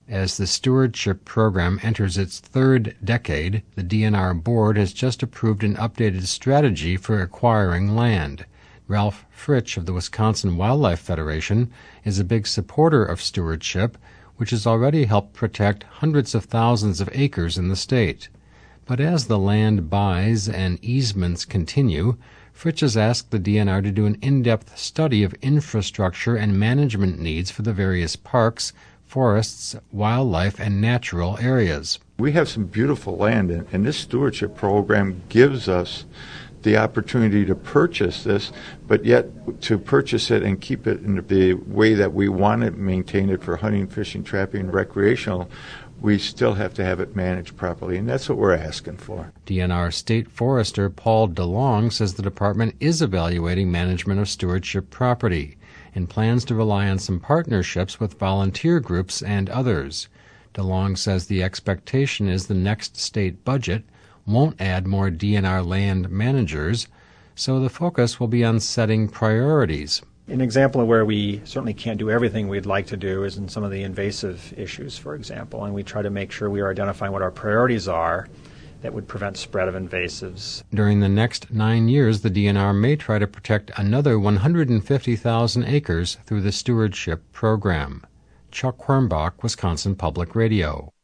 As the stewardship program enters its third decade, the DNR board has just approved an updated strategy for acquiring land. Ralph Fritsch of the Wisconsin Wildlife Federation is a big supporter of stewardship, which has already helped protect hundreds of thousands of acres in the state. But as the land buys and easements continue, Fritsch has asked the DNR to do an in-depth study of infrastructure and management needs for the various parks, forests, wildlife, and natural areas. We have some beautiful land, and this stewardship program gives us the opportunity to purchase this, but yet to purchase it and keep it in the way that we want to maintain it for hunting, fishing, trapping, and recreational, we still have to have it managed properly, and that's what we're asking for. DNR State Forester Paul DeLong says the department is evaluating management of stewardship property and plans to rely on some partnerships with volunteer groups and others. DeLong says the expectation is the next state budget won't add more DNR land managers, so the focus will be on setting priorities. An example of where we certainly can't do everything we'd like to do is in some of the invasive issues, for example, and we try to make sure we are identifying what our priorities are that would prevent spread of invasives. During the next 9 years, the DNR may try to protect another 150,000 acres through the stewardship program. Chuck Hornbach, Wisconsin Public Radio.